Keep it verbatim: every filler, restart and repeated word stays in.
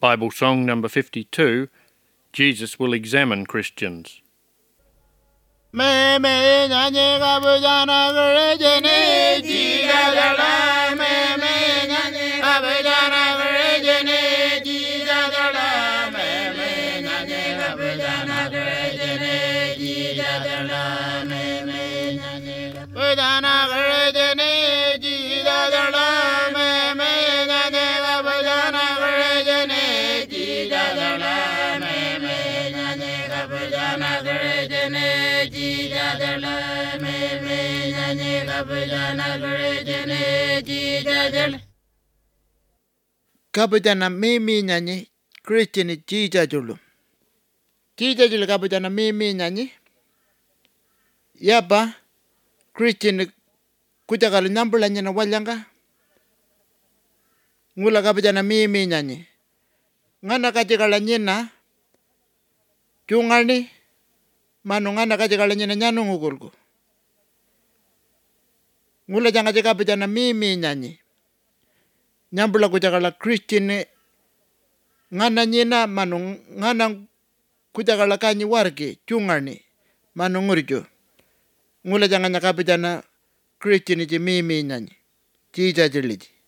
Bible song number fifty-two, Jesus Will Examine Christians. Me me nyanye kabujana kurejene jigadala me me nyanye kabujana kurejene jigadala me me nyanye kabujana kurejene jigadala me me nyanye kabujana kurejene jigadala me me nyanye kabujana kurejene jigadala me me nyanye kabujana kurejene Jidadala me me nyane kabujana kurejene jidadala kabujana me me nyane kurejene jidadulu jidadulu kabujana me me nyane yaba kurejene kujakala nyambula nyana walyanga ngula kabujana me me nyane ngana kajakala nyena chungani manungana kajakala nyena nyanu ngugurgu ngula janga jaka pejana mimi nyanyi nyambula kujakala Christian ngana nyena manu ngana kujakala kanyi warke chungani manungurjo ngula janga nyaka pejana Christian ji mimi nyanyi jija jiliji